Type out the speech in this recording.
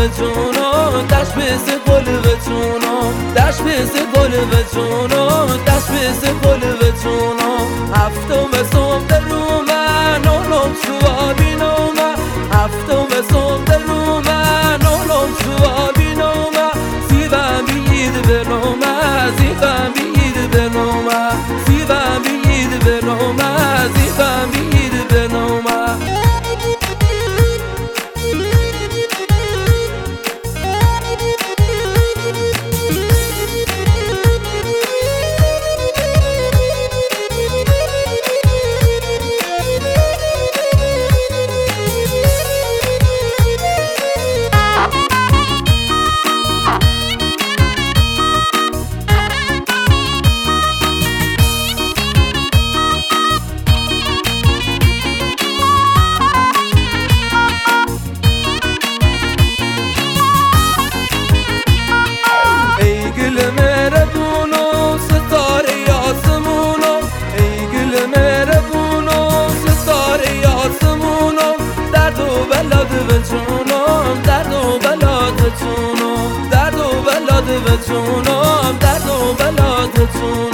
جونو دشت بیست قلب جونو دشت بیست قلب جونو دشت بیست قلب جونو هفتم صبح در من اولم شوابی نوما هفتم صبح در من اولم شوابی نوما زیبم بید به نوما زیبم بید به نوما زیبم بید به نوما زیبم بید به نوما درد و بلاد جونم درد و بلاد جونم